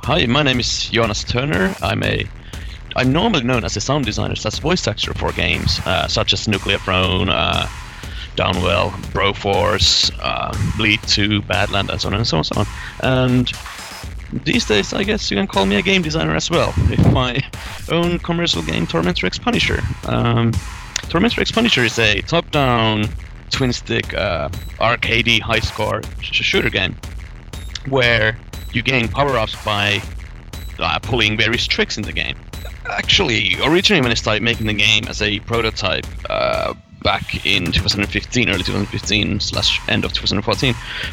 Hi, my name is Jonas Turner. I'm normally known as a sound designer slash voice actor for games such as Nuclear Throne, Downwell, Broforce, Bleed 2, Badland, and so on and so on and so on. And these days, I guess you can call me a game designer as well, with my own commercial game, Tormentor X Punisher. Tormentor X Punisher is a top-down, twin-stick, arcadey, high-score shooter game, where you gain power-ups by pulling various tricks in the game. Actually, originally when I started making the game as a prototype back in 2015, early 2015 / end of 2014,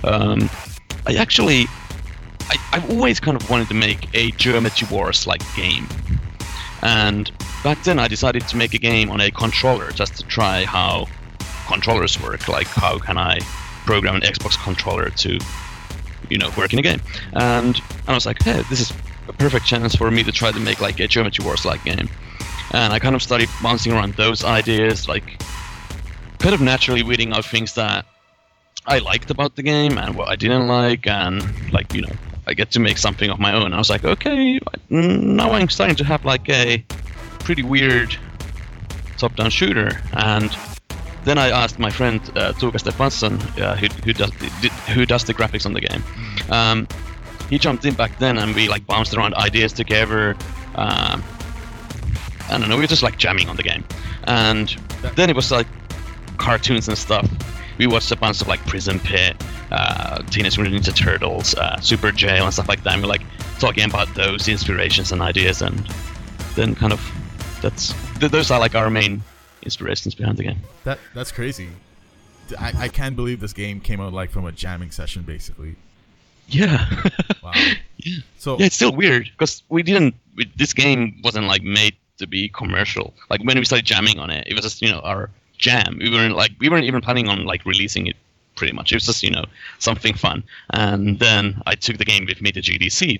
I've always kind of wanted to make a Geometry Wars-like game. And back then I decided to make a game on a controller just to try how controllers work, like how can I program an Xbox controller to, work in a game. And I was like, hey, this is a perfect chance for me to try to make like a Geometry Wars-like game. And I kind of started bouncing around those ideas, like kind of naturally weeding out things that I liked about the game and what I didn't like, and I get to make something of my own. I was like, okay, now I'm starting to have like a pretty weird top-down shooter. And then I asked my friend Tuukka Stefansson, who does the graphics on the game. He jumped in back then, and we like bounced around ideas together. I don't know, we were just like jamming on the game. And then it was like cartoons and stuff. We watched a bunch of like Prison Pit, Teenage Mutant Ninja Turtles, Super Jail and stuff like that. And we're like talking about those inspirations and ideas, and then kind of those are like our main inspirations behind the game. That's crazy. I can't believe this game came out like from a jamming session, basically. Yeah. Wow. Yeah. So yeah, it's still weird because this game wasn't like made to be commercial. Like when we started jamming on it, it was just our jam. We weren't even planning on like releasing it. Pretty much, it was just something fun. And then I took the game with me to GDC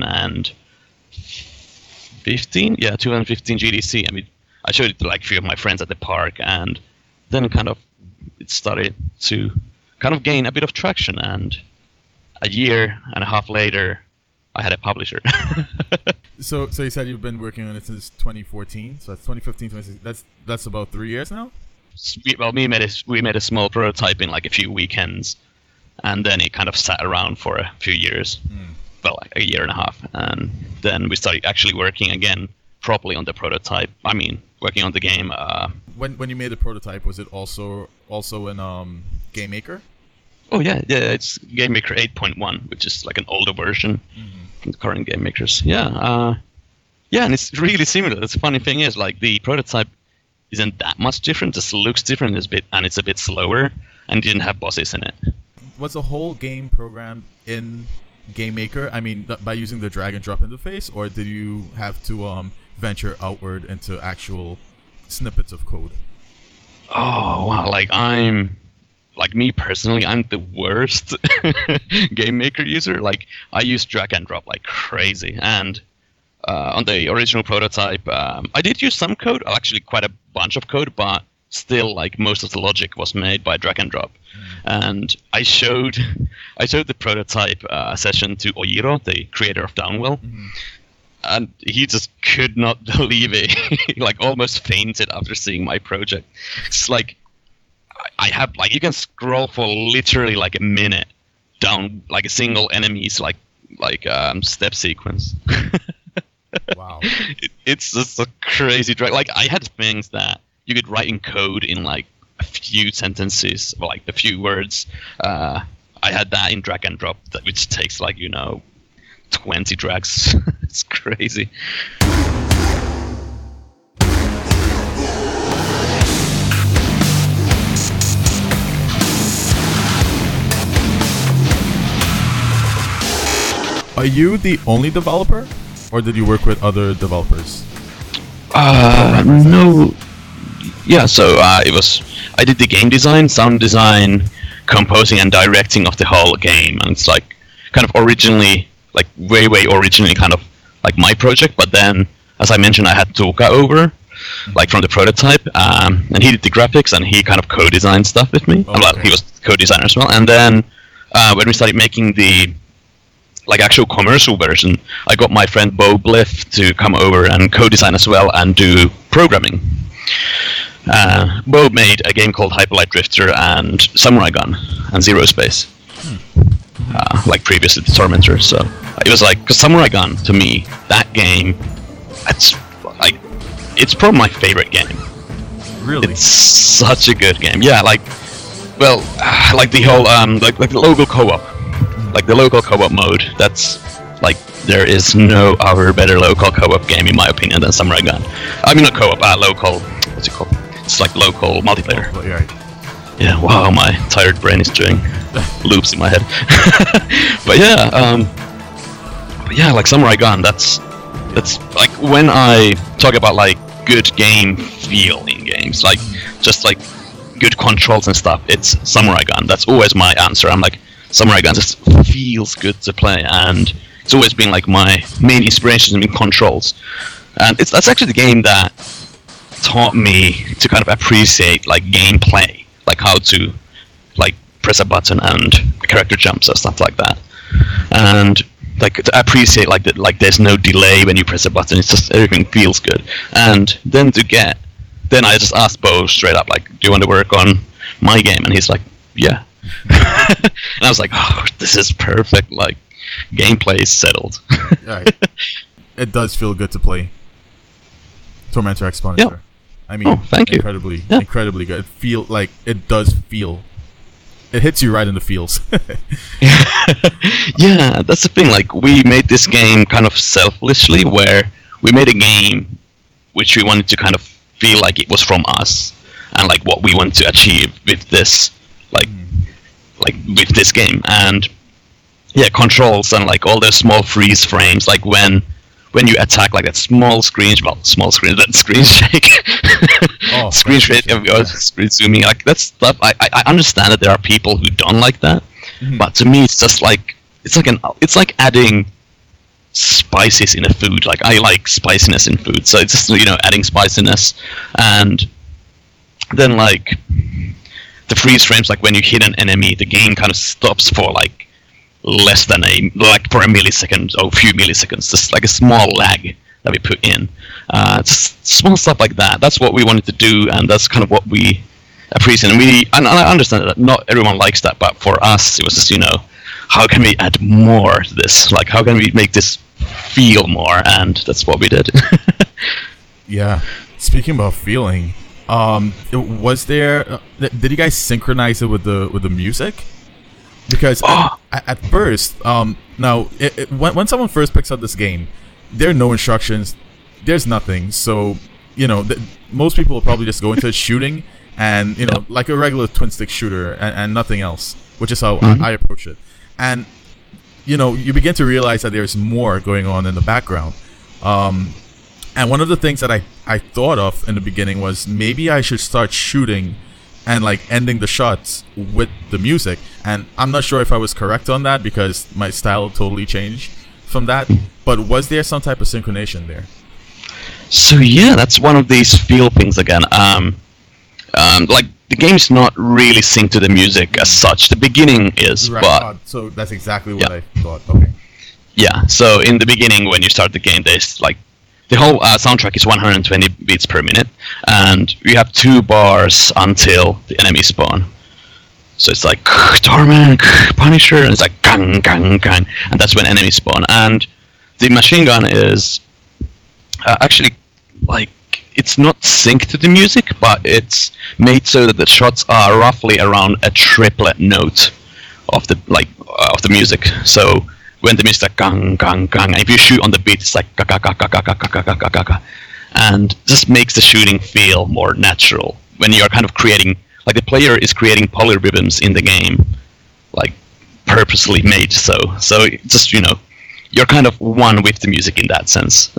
2015. Yeah, 2015 GDC. I mean, I showed it to like a few of my friends at the park, and then kind of it started to kind of gain a bit of traction. And a year and a half later, I had a publisher. So you said you've been working on it since 2014. So that's 2015, 2016. That's about 3 years now. Well, we made a small prototype in like a few weekends, and then it kind of sat around for a few years, well, like a year and a half, and then we started actually working again properly on the prototype. I mean, working on the game. When you made the prototype, was it also in Game Maker? Oh yeah, it's Game Maker 8.1, which is like an older version from the current Game Makers. Yeah, and it's really similar. The funny thing is, like the prototype isn't that much different. Just looks different, and it's a bit slower, and didn't have bosses in it. Was the whole game programmed in Game Maker? I mean, by using the drag and drop interface, or did you have to venture outward into actual snippets of code? Oh wow! Like me personally, I'm the worst Game Maker user. Like I use drag and drop like crazy, and on the original prototype, I did use some code, actually quite a bunch of code, but still, like most of the logic was made by drag and drop. And I showed the prototype session to Ojiro, the creator of Downwell, and he just could not believe it. He like almost fainted after seeing my project. It's like I have like you can scroll for literally like a minute down like a single enemy's like step sequence. Wow. It's just a crazy drag. Like I had things that you could write in code in like a few sentences, or like a few words. I had that in drag and drop, which takes like 20 drags. It's crazy. Are you the only developer, or did you work with other developers? No. Yeah, so I did the game design, sound design, composing, and directing of the whole game, and it's like kind of originally, like way originally, kind of like my project. But then, as I mentioned, I had Tuukka over, like from the prototype, and he did the graphics, and he kind of co-designed stuff with me. Okay. Well, he was co-designer as well. And then when we started making the like actual commercial version, I got my friend Bo Bliff to come over and co-design as well and do programming. Bo made a game called Hyper Light Drifter and Samurai Gun and Zero Space, like previously to Tormentor. So it was like, cause Samurai Gun to me, that game, it's probably my favorite game. Really? It's such a good game. Yeah, like the whole like the local co-op, like the local co-op mode. That's like there is no other better local co-op game in my opinion than Samurai Gun. I mean not co-op, local. What's it called? It's like local multiplayer. Oh, right. Yeah. Wow, my tired brain is doing loops in my head. But yeah, like Samurai Gun. That's like when I talk about like good game feel in games, like just like good controls and stuff. It's Samurai Gun. That's always my answer. I'm like, Samurai Gun just feels good to play, and it's always been like my main inspiration in controls. And that's actually the game that taught me to kind of appreciate like gameplay, like how to like press a button and the character jumps and stuff like that, and like to appreciate like that, like there's no delay when you press a button. It's just everything feels good. And then I just asked Bo straight up, like, do you want to work on my game? And he's like, yeah. And I was like, oh, this is perfect. Like, gameplay is settled. Right. It does feel good to play Tormentor Exponenter. Yeah. I mean, thank you. Incredibly good. It does feel. It hits you right in the feels. Yeah, that's the thing. Like, we made this game kind of selfishly, where we made a game which we wanted to kind of feel like it was from us, and like what we want to achieve with this, like with this game. And yeah, controls and like all those small freeze frames, like when you attack, like that small screen shake, screen shake, screen zooming, like that stuff. I understand that there are people who don't like that, but to me it's just like it's like adding spices in a food. Like I like spiciness in food, so it's just, you know, adding spiciness. And then like the freeze frames, like when you hit an enemy, the game kind of stops for like less than for a millisecond or a few milliseconds, just like a small lag that we put in. Just small stuff like that. That's what we wanted to do, and that's kind of what we appreciate. And I understand that not everyone likes that, but for us, it was just, you know, how can we add more to this? Like, how can we make this feel more? And that's what we did. Yeah. Speaking about feeling, was there? Did you guys synchronize it with the music? Because at first, now when someone first picks up this game, there are no instructions, there's nothing. So, you know, most people will probably just go into shooting and, you know, like a regular twin stick shooter and nothing else, which is how I approach it. And, you know, you begin to realize that there's more going on in the background. And one of the things that I thought of in the beginning was maybe I should start shooting and like ending the shots with the music. And I'm not sure if I was correct on that, because my style totally changed from that. But was there some type of synchronization there? So yeah, that's one of these feel things again. Like the game's not really synced to the music as such. The beginning is, right, but so that's exactly what I thought. Okay. Yeah. So in the beginning, when you start the game, there's like the whole soundtrack is 120 beats per minute, and you have 2 bars until the enemy spawn. So it's like Torment, Punisher, and it's like gang, gang, gang, and that's when enemies spawn. And the machine gun is actually like, it's not synced to the music, but it's made so that the shots are roughly around a triplet note of the music. So when the music's like gang, gang, gang, and if you shoot on the beat, it's like ga ga ga ga ga ga ga ga ga ga ga, and just makes the shooting feel more natural when you're kind of creating, like the player is creating polyrhythms in the game, like purposely made so just, you know, you're kind of one with the music in that sense.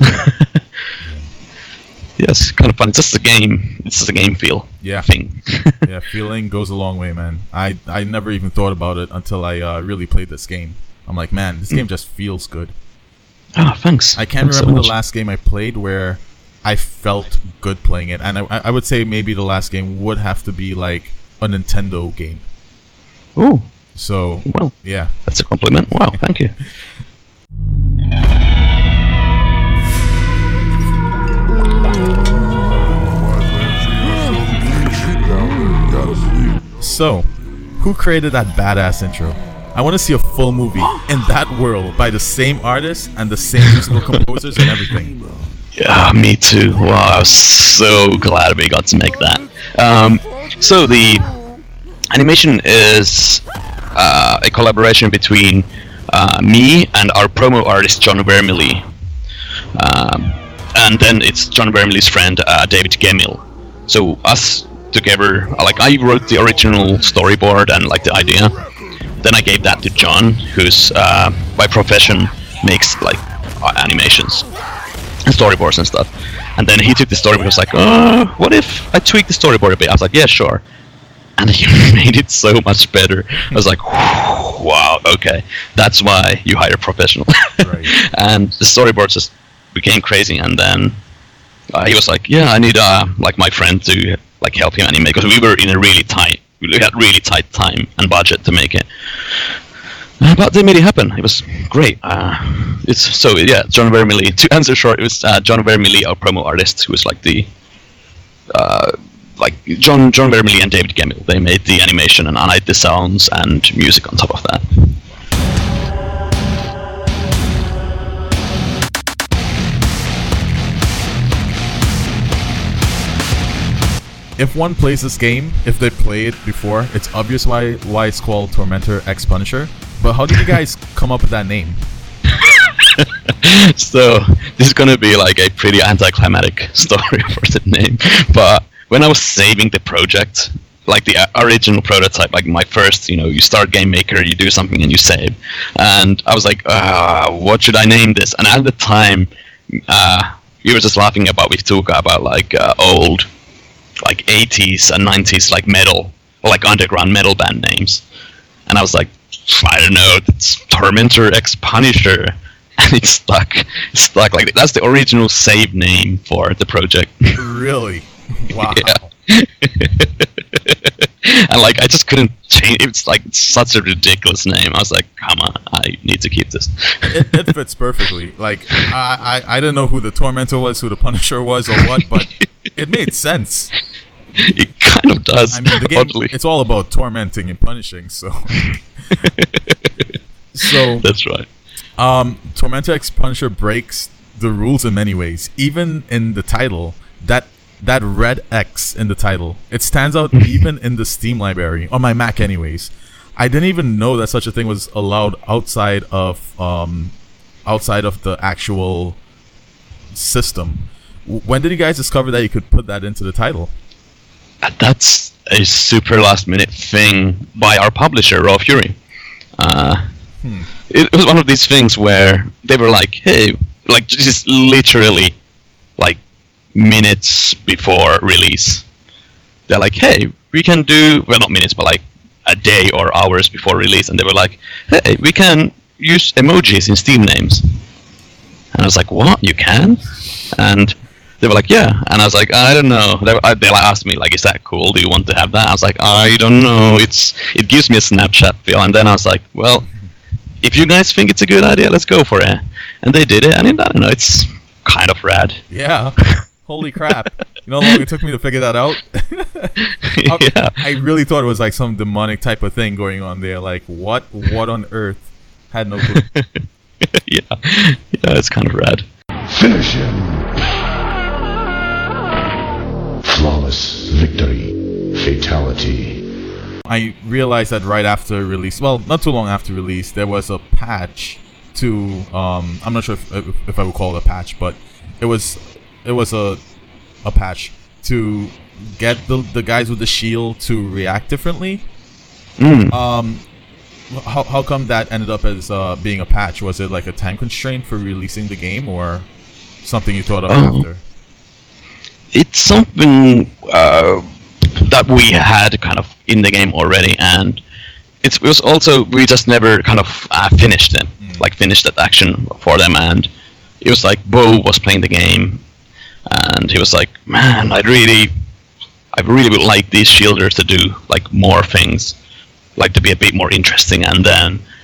Yes, kind of fun. It's just a game. It's just a game feel thing. Yeah, feeling goes a long way, man. I never even thought about it until I really played this game. I'm like, man, this game just feels good. Oh, thanks. I can't remember the last game I played where I felt good playing it, and I would say maybe the last game would have to be like a Nintendo game. Oh. So, well, yeah. That's a compliment. Wow, thank you. So, who created that badass intro? I want to see a full movie in that world by the same artists and the same musical composers and everything. Yeah, me too. Wow, I was so glad we got to make that. So the animation is a collaboration between me and our promo artist John Vermilly. And then it's John Vermilly's friend David Gemmell. So us together, like I wrote the original storyboard and like the idea. Then I gave that to John, who's by profession makes like animations and storyboards and stuff. And then he took the storyboard and was like, what if I tweak the storyboard a bit? I was like, yeah, sure. And he made it so much better. I was like, wow, okay, that's why you hire a professional. Right. And the storyboard just became crazy. And then he was like, yeah, I need like my friend to like help him animate, because we were in a really tight time and budget to make it. But they made it happen. It was great. It's so yeah, John Vermilly. To answer short, it was John Vermilly, our promo artist, who was like the like John Vermilly and David Gemmell. They made the animation, and I did the sounds and music on top of that. If one plays this game, if they play it before, it's obvious why it's called Tormentor X Punisher. But how did you guys come up with that name? So this is gonna be like a pretty anticlimactic story for the name. But when I was saving the project, like the original prototype, like my first, you start Game Maker, you do something and you save. And I was like, what should I name this? And at the time, we were just laughing about with Tuukka about like old, like 80s and 90s like metal, or like underground metal band names. And I was like, I don't know, it's Tormentor X Punisher. And it's stuck like that's the original save name for the project. Really? Wow. Yeah. And like I just couldn't change. It's like such a ridiculous name. I was like, come on, I need to keep this. It fits perfectly. Like I didn't know who the Tormentor was, who the Punisher was, or what, but it made sense. It kind of does. I mean, the game, it's all about tormenting and punishing, so. So that's right. Tormentor X Punisher breaks the rules in many ways. Even in the title, that red X in the title, it stands out even in the Steam library on my Mac, anyways. I didn't even know that such a thing was allowed outside of the actual system. When did you guys discover that you could put that into the title? That's a super last minute thing by our publisher, Raw Fury. It was one of these things where they were like, hey, like just literally like minutes before release, they're like, hey, we can do, well, not minutes, but like a day or hours before release, and they were like, hey, we can use emojis in Steam names. And I was like, what, you can? And they were like, yeah. And I was like, I don't know. They asked me, like, is that cool? Do you want to have that? I was like, I don't know. It gives me a Snapchat feel. And then I was like, well, if you guys think it's a good idea, let's go for it. And they did it. And I don't know, it's kind of rad. Yeah. Holy crap. You know how long it took me to figure that out? Yeah. I really thought it was like some demonic type of thing going on there. Like, what on earth? Had no clue. Yeah, it's kind of rad. Finish him. Flawless victory. Fatality. I realized that right after release, well, not too long after release, there was a patch to, I'm not sure if I would call it a patch, but it was a patch to get the guys with the shield to react differently. How come that ended up as being a patch? Was it like a time constraint for releasing the game, or something you thought of after? It's something that we had kind of in the game already, and it was also, we just never kind of finished it, like finished that action for them. And it was like Bo was playing the game, and he was like, man, I really would like these shielders to do like more things, like to be a bit more interesting. And then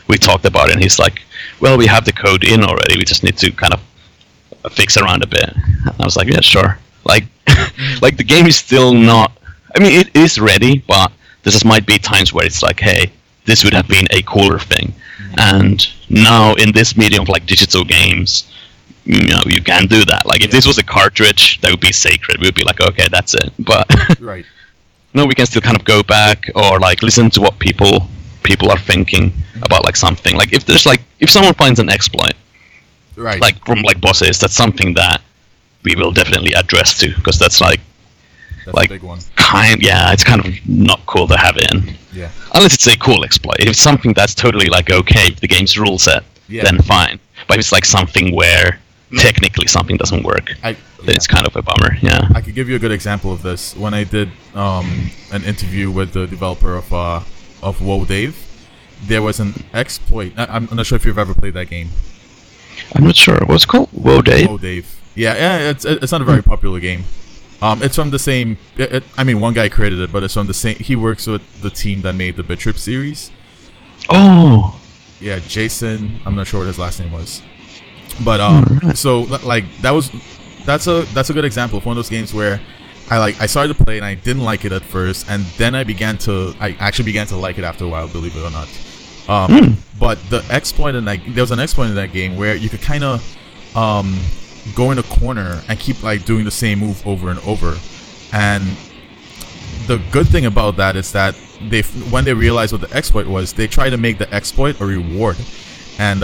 we talked about it, and he's like, well, we have the code in already. We just need to kind of fix around a bit. And I was like, yeah, sure. Like, like the game is still not. I mean, it is ready, but there just might be times where it's like, hey, this would have been a cooler thing. And now in this medium of like digital games, you know, you can do that. Like if this was a cartridge, that would be sacred. We would be like, okay, that's it. But Right. no, we can still kind of go back or like listen to what people are thinking about like something. Like if there's like if someone finds an exploit, Right. like from like bosses, that's something that we will definitely address too, because that's like That's like a big one. it's kind of not cool to have it in. Yeah. Unless it's a cool exploit. If it's something that's totally like okay, if the game's rule set, then fine. But if it's like something where technically something doesn't work, then it's kind of a bummer. Yeah. I could give you a good example of this. When I did an interview with the developer of Whoa Dave, there was an exploit. I'm not sure if you've ever played that game. I'm not sure. What's it called? Whoa Dave? Whoa Dave. Yeah, it's not a very popular game. It's from the same. I mean, one guy created it, but it's from the same. He works with the team that made the Bit Trip series. Oh. Yeah, Jason. I'm not sure what his last name was, but so like that's a good example of one of those games where I started to play and I didn't like it at first, and then I actually began to like it after a while, believe it or not. But the exploit in there was an exploit in that game where you could kind of go in a corner and keep like doing the same move over and over. And the good thing about that is that when they realized what the exploit was, they tried to make the exploit a reward. And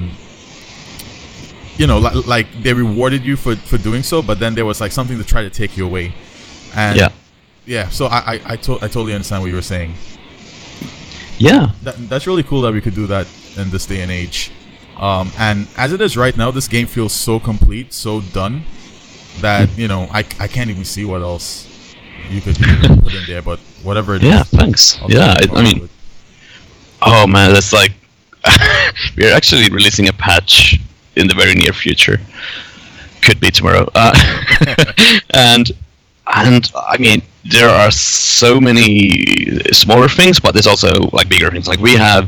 you know, like they rewarded you for doing so, but then there was like something to try to take you away. And yeah, so I totally understand what you were saying. Yeah, that's really cool that we could do that in this day and age. And as it is right now, this game feels so complete, so done, that you know I can't even see what else you could put in there. But whatever it is. Yeah, thanks. I mean, oh man, that's like we're actually releasing a patch in the very near future. Could be tomorrow. And I mean, there are so many smaller things, but there's also like bigger things. Like we have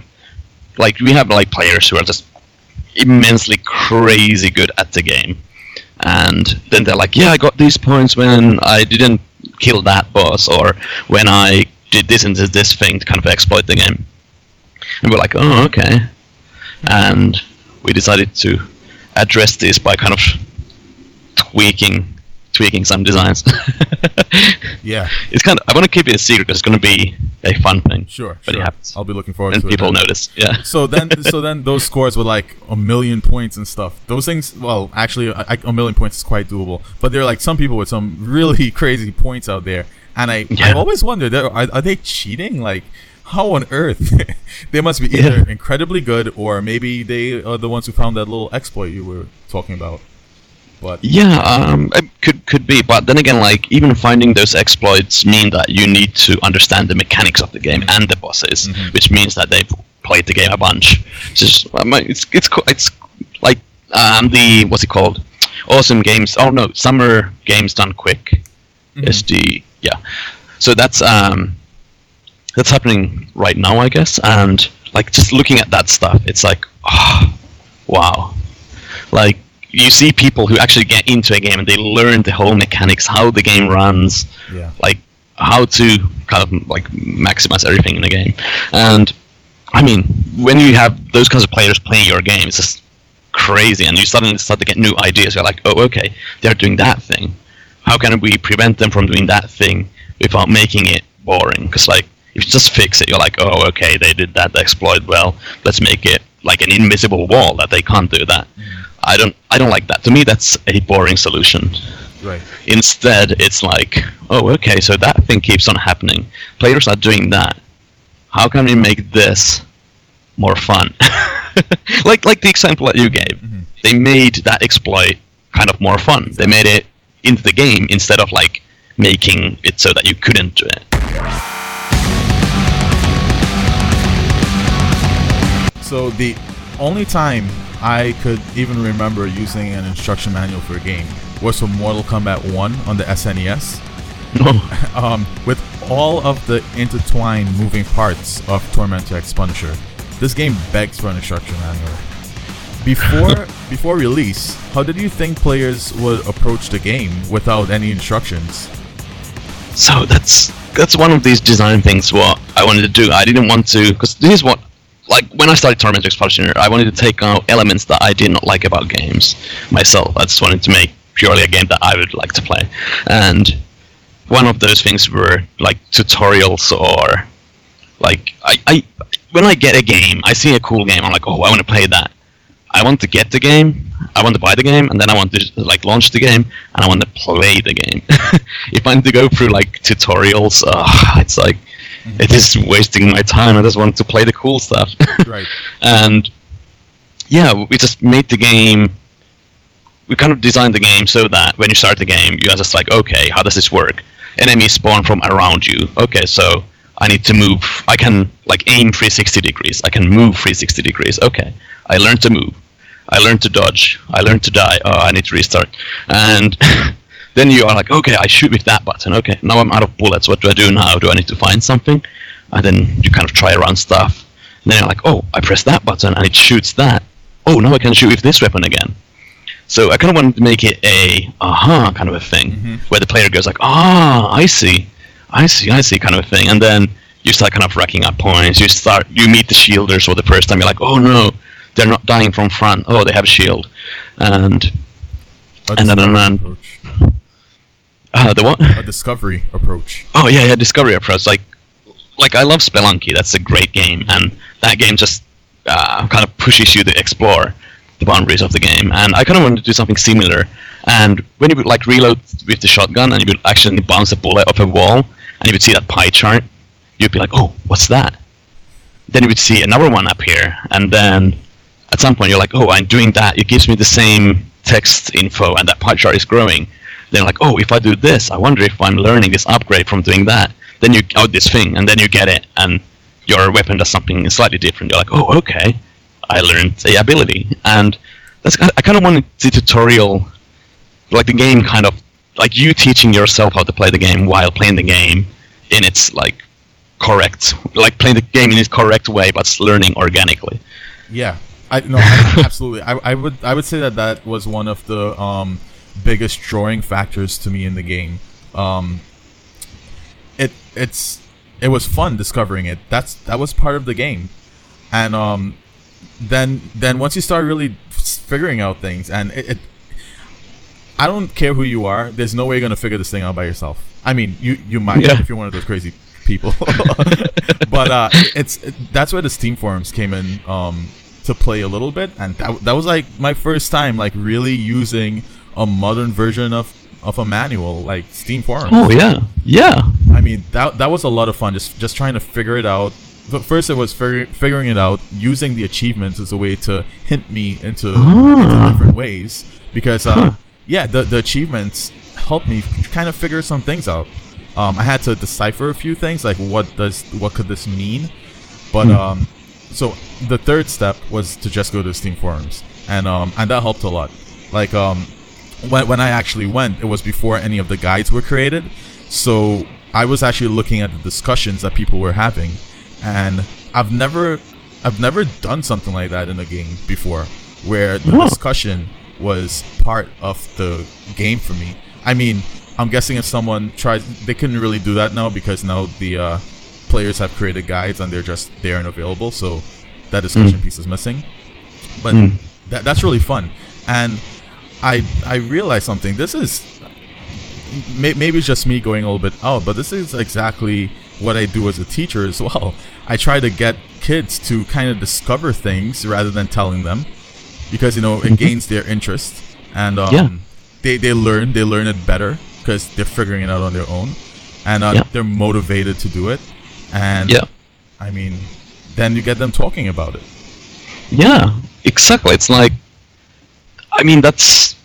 players who are just immensely crazy good at the game, and then they're like, yeah, I got these points when I didn't kill that boss, or when I did this and this thing to kind of exploit the game. And we're like, oh, okay. And we decided to address this by kind of tweaking some designs. Yeah, it's kind of. I want to keep it a secret because it's going to be a fun thing. Sure. But it happens. I'll be looking forward to it. And people notice. Yeah. So then those scores were like 1,000,000 points and stuff. Those things. Well, actually, 1,000,000 points is quite doable. But there are like some people with some really crazy points out there, and I've always wondered, are they cheating? Like, how on earth? They must be either incredibly good, or maybe they are the ones who found that little exploit you were talking about. But it could be, but then again, like even finding those exploits mean that you need to understand the mechanics of the game and the bosses, which means that they've played the game a bunch. It's like the what's it called? Awesome Games. Oh no, Summer Games Done Quick. Is the So that's happening right now, I guess. And like just looking at that stuff, it's like, oh, wow, like. You see people who actually get into a game and they learn the whole mechanics, how the game runs, like how to kind of like maximize everything in the game. And I mean, when you have those kinds of players playing your game, it's just crazy, and you suddenly start to get new ideas. You're like, oh, okay, they're doing that thing. How can we prevent them from doing that thing without making it boring? Because like, if you just fix it, you're like, oh, okay, they did that exploit. Well, let's make it like an invisible wall that they can't do that. I don't like that. To me, that's a boring solution. Right. Instead, it's like, oh, okay, so that thing keeps on happening. Players are doing that. How can we make this more fun? like the example that you gave. They made that exploit kind of more fun. They made it into the game instead of like making it so that you couldn't do it. So the only time I could even remember using an instruction manual for a game was for Mortal Kombat 1 on the SNES. With all of the intertwined moving parts of Tormentor X Punisher, this game begs for an instruction manual. Before release, how did you think players would approach the game without any instructions? So that's one of these design things what I wanted to do. I didn't want to, because this is what, like when I started Tormentor Expulsioner, I wanted to take out elements that I did not like about games myself. I just wanted to make purely a game that I would like to play. And one of those things were like tutorials, or like I when I get a game, I see a cool game, I'm like, oh, I want to play that. I want to get the game, I want to buy the game, and then I want to like launch the game, and I want to play the game. If I need to go through like tutorials, it's like it is wasting my time. I just want to play the cool stuff. Right. And yeah, we just made the game. We kind of designed the game so that when you start the game, you're just like, okay, how does this work? Enemies spawn from around you. Okay, so I need to move. I can like aim 360 degrees. I can move 360 degrees. Okay, I learned to move. I learned to dodge. I learned to die. Oh, I need to restart. And then you are like, okay, I shoot with that button. Okay, now I'm out of bullets. What do I do now? Do I need to find something? And then you kind of try around stuff. And then you're like, oh, I press that button and it shoots that. Oh, now I can shoot with this weapon again. So I kind of wanted to make it a aha kind of a thing, where the player goes like, I see kind of a thing. And then you start kind of racking up points. You meet the shielders for the first time. You're like, oh no, they're not dying from front. Oh, they have a shield. And then the what? A discovery approach. Oh yeah, discovery approach. Like I love Spelunky. That's a great game, and that game just kind of pushes you to explore the boundaries of the game. And I kind of wanted to do something similar. And when you would like reload with the shotgun, and you would actually bounce a bullet off a wall, and you would see that pie chart, you'd be like, oh, what's that? Then you would see another one up here, and then at some point you're like, oh, I'm doing that. It gives me the same text info, and that pie chart is growing. Then like, oh, if I do this, I wonder if I'm learning this upgrade from doing that. Then you this thing, and then you get it, and your weapon does something slightly different. You're like, oh, okay, I learned the ability. And that's, I kind of wanted the tutorial, like the game kind of, like you teaching yourself how to play the game while playing the game in its like correct, like playing the game in its correct way, but learning organically. Yeah, absolutely. I would say that was one of the biggest drawing factors to me in the game. It was fun discovering it. That was part of the game, and then once you start really figuring out things, and I don't care who you are, there's no way you're gonna figure this thing out by yourself. I mean, you might if you're one of those crazy people, but that's where the Steam forums came in to play a little bit, and that was like my first time like really using a modern version of a manual like Steam forums. Oh yeah. I mean that was a lot of fun, just trying to figure it out. But first it was figuring it out, using the achievements as a way to hint me into different ways, because the achievements helped me kind of figure some things out. I had to decipher a few things, like what could this mean, but so the third step was to just go to the Steam forums, and that helped a lot. Like when I actually went, it was before any of the guides were created, so I was actually looking at the discussions that people were having, and I've never done something like that in a game before, where the discussion was part of the game for me. I mean, I'm guessing if someone tries, they couldn't really do that now, because now the players have created guides and they're just there and available, so that discussion piece is missing. But that's really fun. And I realized something. This is maybe it's just me going a little bit, but this is exactly what I do as a teacher as well. I try to get kids to kind of discover things rather than telling them, because it gains their interest, and they learn it better because they're figuring it out on their own, and they're motivated to do it, and I mean, then you get them talking about it. Yeah, exactly. It's like, I mean, that's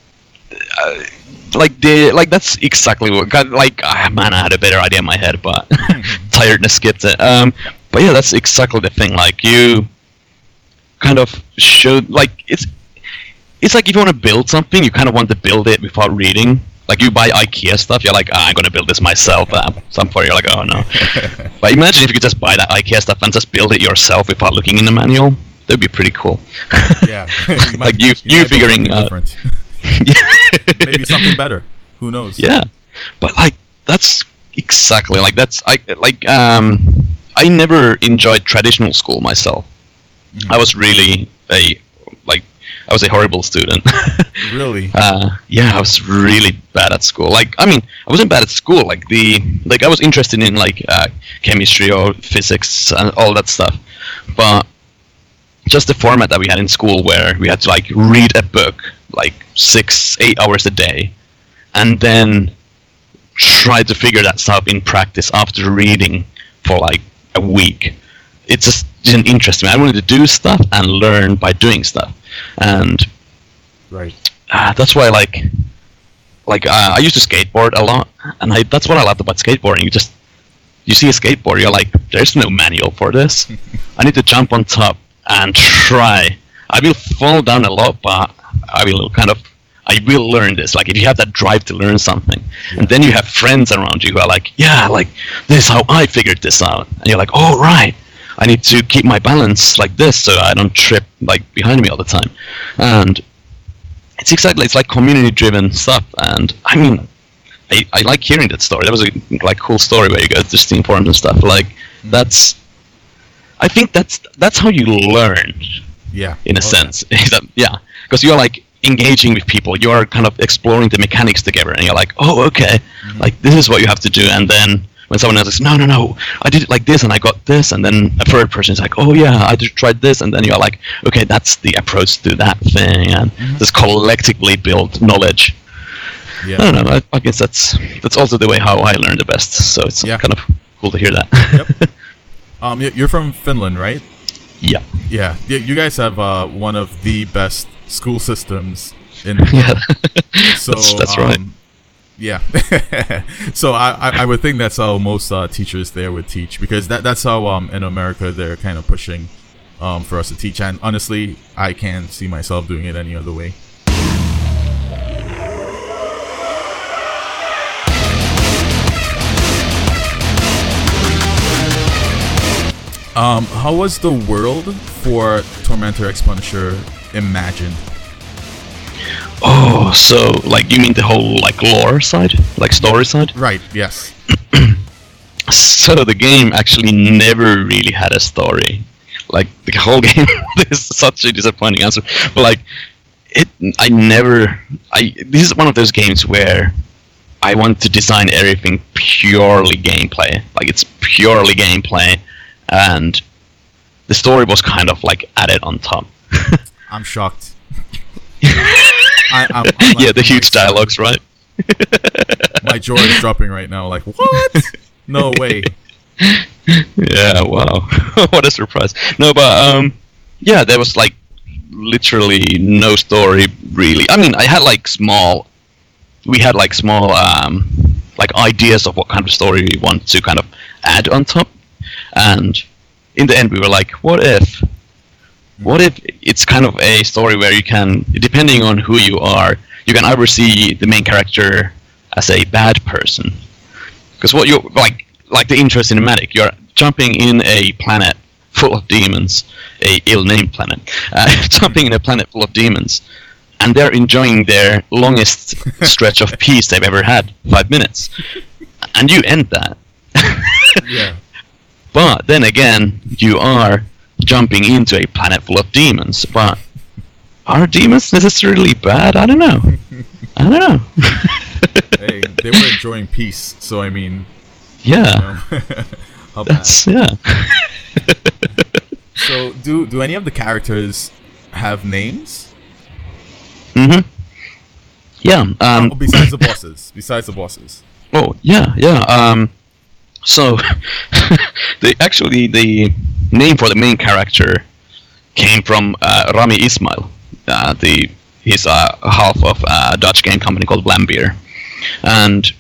that's exactly what. Man, I had a better idea in my head, but tiredness skipped it. But yeah, that's exactly the thing. Like, you kind of showed, like, it's like if you want to build something, you kind of want to build it without reading. like you buy IKEA stuff, you're like, I'm gonna build this myself. Some point you're like, oh no. But imagine if you could just buy that IKEA stuff and just build it yourself without looking in the manual. That'd be pretty cool. Yeah, like you figuring out. Maybe something better. Who knows? Yeah, but like that's exactly like that's I never enjoyed traditional school myself. I was really I was a horrible student. Really? Yeah, I was really bad at school. Like, I mean, I wasn't bad at school. Like I was interested in chemistry or physics and all that stuff, but just the format that we had in school, where we had to like read a book like 6-8 hours a day, and then try to figure that stuff in practice after reading for like a week. It just didn't interest me. I wanted to do stuff and learn by doing stuff, and right. That's why I used to skateboard a lot, and that's what I loved about skateboarding. You see a skateboard, you're like, there's no manual for this. I need to jump on top and try. I will fall down a lot, but I will learn this. Like, if you have that drive to learn something, and then you have friends around you who are like, yeah, like, this is how I figured this out, and you're like, oh right, I need to keep my balance like this so I don't trip like behind me all the time. And it's like community driven stuff, and I mean, I like hearing that story. That was a cool story where you go to Steam forums and stuff. Like, I think that's how you learn. Yeah. In a sense. Yeah. Because you're like engaging with people, you're kind of exploring the mechanics together, and you're like, oh, okay, like this is what you have to do. And then when someone else says, no, I did it like this and I got this, and then a third person is like, oh yeah, I just tried this, and then you're like, okay, that's the approach to that thing, and just collectively build knowledge. Yeah. I don't know. I guess that's also the way how I learn the best. So it's kind of cool to hear that. Yep. You're from Finland, right? Yeah. Yeah. You guys have one of the best school systems in the world. Yeah. So that's right. Yeah. So I would think that's how most teachers there would teach, because that's how in America they're kind of pushing for us to teach. And honestly, I can't see myself doing it any other way. How was the world for Tormentor X Punisher imagined? Oh, so like you mean the whole like lore side, like story side? Right. Yes. So the game actually never really had a story. Like the whole game is such a disappointing answer. But like this is one of those games where I want to design everything purely gameplay. Like it's purely gameplay, and the story was kind of like added on top. I'm shocked. I'm yeah, the huge dialogues, right? My jaw is dropping right now. Like, what? No way. Yeah, wow. What a surprise. No, but yeah, there was like literally no story really. I mean, we had like small like ideas of what kind of story we want to kind of add on top, and in the end we were like, what if it's kind of a story where you can, depending on who you are, you can either see the main character as a bad person, because what you're like the intro cinematic, you're jumping in a planet full of demons, a ill-named planet, jumping in a planet full of demons, and they're enjoying their longest stretch of peace they've ever had, 5 minutes, and you end that. Yeah. But then again, you are jumping into a planet full of demons. But are demons necessarily bad? I don't know. Hey, they were enjoying peace, so I mean. Yeah. How that's bad? Yeah. So, do any of the characters have names? Mm-hmm. Yeah. Besides the bosses. Oh yeah. So, the name for the main character came from Rami Ismail. He's half of a Dutch game company called Vlambeer, and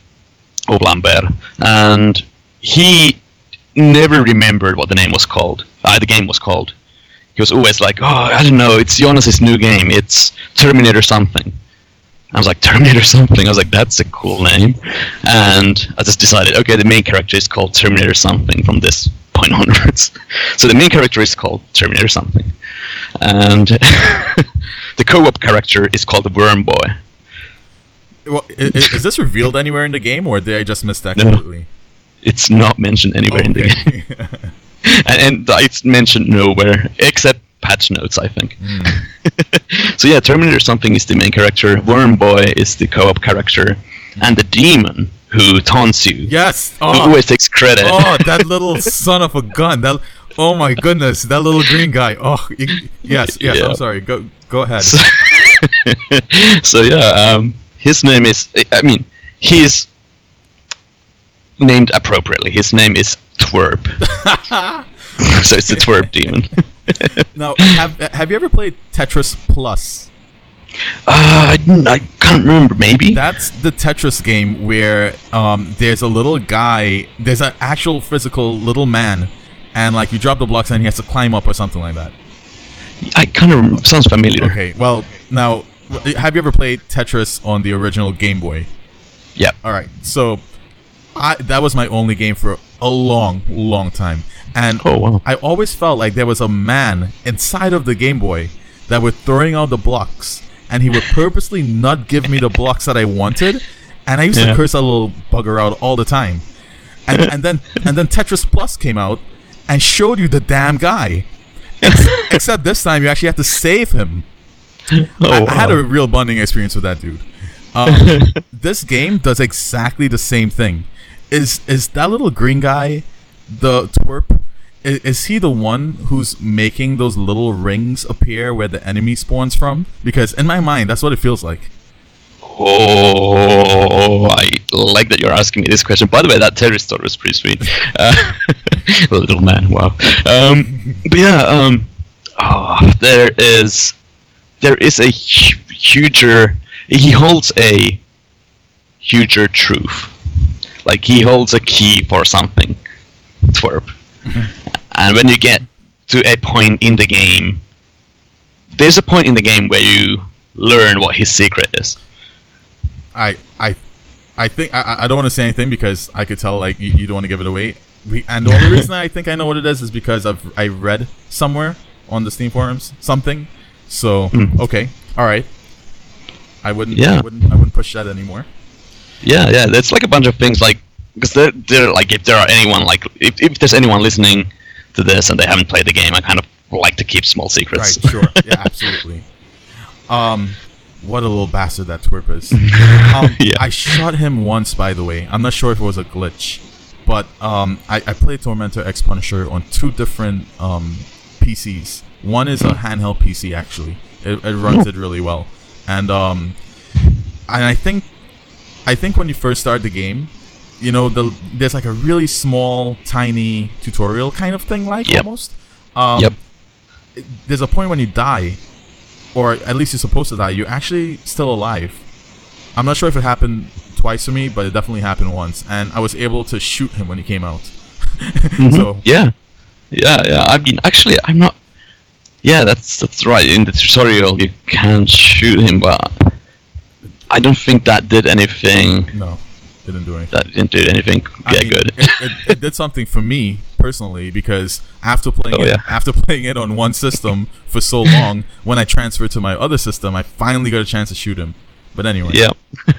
he never remembered what the name was called. The game was called. He was always like, "Oh, I don't know. It's Jonas' new game. It's Terminator something." I was like, Terminator something. I was like, that's a cool name. And I just decided, okay, the main character is called Terminator something from this point onwards. So the main character is called Terminator something. And the co-op character is called the Worm Boy. Well, is this revealed anywhere in the game, or did I just miss that completely? It's not mentioned anywhere in the game. and it's mentioned nowhere, except patch notes, I think. So yeah, Terminator something is the main character, Worm Boy is the co-op character, and the demon who taunts you. Yes! Who always takes credit. Oh, that little son of a gun. Oh my goodness, that little green guy. Oh, yes, Yeah. I'm sorry. Go ahead. So yeah, his name is, he's named appropriately. His name is Twerp. So it's the Twerp demon. Now, have you ever played Tetris Plus? I can't remember, maybe? That's the Tetris game where there's a little guy, there's an actual physical little man, and like you drop the blocks and he has to climb up or something like that. I kind of, sounds familiar. Okay, well, now, have you ever played Tetris on the original Game Boy? Yeah. Alright, so that was my only game for a long time. And Oh, wow. I always felt like there was a man inside of the Game Boy that was throwing out the blocks, and he would purposely not give me the blocks that I wanted, and I used to curse that little bugger out all the time. And then Tetris Plus came out and showed you the damn guy. Except this time you actually have to save him. I had a real bonding experience with that dude. This game does exactly the same thing. Is that little green guy, the Twerp, is he the one who's making those little rings appear where the enemy spawns from? Because in my mind, that's what it feels like. Oh, I like that you're asking me this question. By the way, that Tetris story was pretty sweet. Little man, wow. But yeah, there is a huger. He holds a huger truth. Like he holds a key for something. Twerp. And when you get to a point in the game, there's a point in the game where you learn what his secret is. I think I don't want to say anything because I could tell like you don't want to give it away. And the only reason I think I know what it is because I read somewhere on the Steam forums something. So okay, all right. I wouldn't push that anymore. Yeah, it's like a bunch of things like because they're like if there are anyone like if there's anyone listening to this and they haven't played the game, I kind of like to keep small secrets. Right, sure, yeah, absolutely. What a little bastard that Twerp is. Yeah. I shot him once, by the way. I'm not sure if it was a glitch, but I played Tormentor X Punisher on 2 different PCs. One is a handheld PC actually. It runs it really well, and I think when you first start the game, you know, there's like a really small, tiny tutorial kind of thing, like almost. There's a point when you die, or at least you're supposed to die. You're actually still alive. I'm not sure if it happened twice for me, but it definitely happened once, and I was able to shoot him when he came out. So yeah. I mean, actually, I'm not. Yeah, that's right. In the tutorial, you can shoot him, but I don't think that did anything. No, didn't do anything. That didn't do anything. Good. It did something for me personally because after playing it on one system for so long, when I transferred to my other system, I finally got a chance to shoot him. But anyway. Yeah.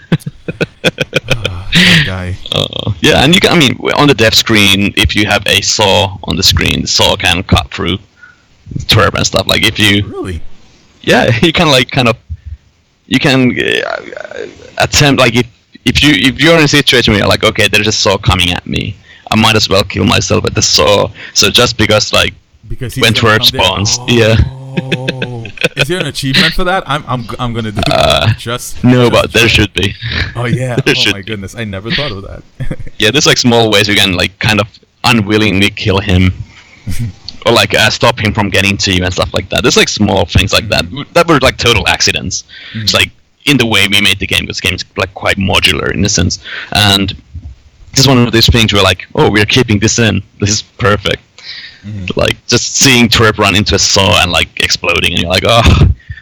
That guy. Yeah, and you can. I mean, on the dev screen, if you have a saw on the screen, the saw can cut through Twerp and stuff. Like if you really. Yeah, you can you can attempt like if you're in a situation where you're like, okay, there's a saw coming at me, I might as well kill myself with the saw. So just because when Twerp spawns, is there an achievement for that? I'm gonna do but there should be. Oh yeah. Oh my goodness, I never thought of that. Yeah, there's like small ways you can like kind of unwillingly kill him. Or like stop him from getting to you and stuff like that. There's like small things like that were like total accidents. It's like in the way we made the game, because the game's like quite modular in a sense. And this is one of those things where like, oh, we're keeping this in. This is perfect. Like just seeing Twerp run into a saw and like exploding, and you're like, oh,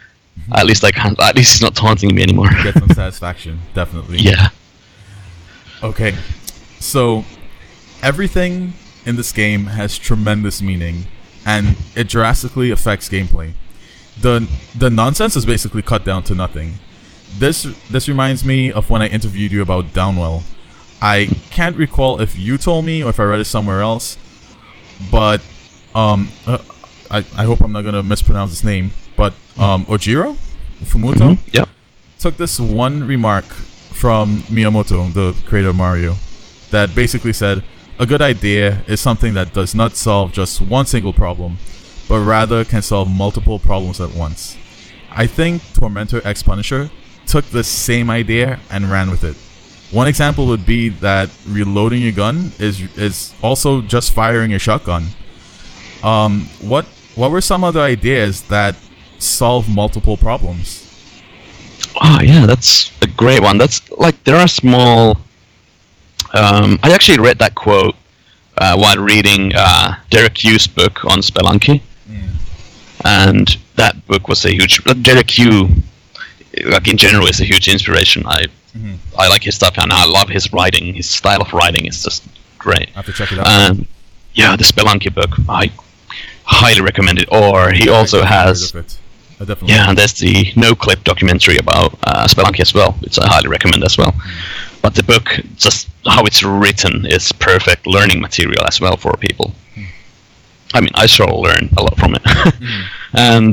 At least I can't. At least he's not taunting me anymore. Get some satisfaction, definitely. Yeah. Okay, so everything in this game has tremendous meaning, and it drastically affects gameplay. The nonsense is basically cut down to nothing. This reminds me of when I interviewed you about Downwell. I can't recall if you told me or if I read it somewhere else, but I hope I'm not gonna mispronounce his name, but Ojiro Fumuto took this one remark from Miyamoto, the creator of Mario, that basically said, a good idea is something that does not solve just one single problem, but rather can solve multiple problems at once. I think Tormentor X Punisher took the same idea and ran with it. One example would be that reloading your gun is also just firing your shotgun. What were some other ideas that solve multiple problems? Oh yeah, that's a great one. That's like, there are small. I actually read that quote while reading Derek Hughes' book on Spelunky, and that book was a huge. Derek Hughes, like in general, is a huge inspiration. I like his stuff, and I love his writing. His style of writing is just great. I have to check it out. Yeah, the Spelunky book, I highly recommend it. Or he also has. Yeah, and there's the no-clip documentary about Spelunky as well, which I highly recommend as well. But the book, just how it's written, is perfect learning material as well for people. I mean, I sure learn a lot from it. and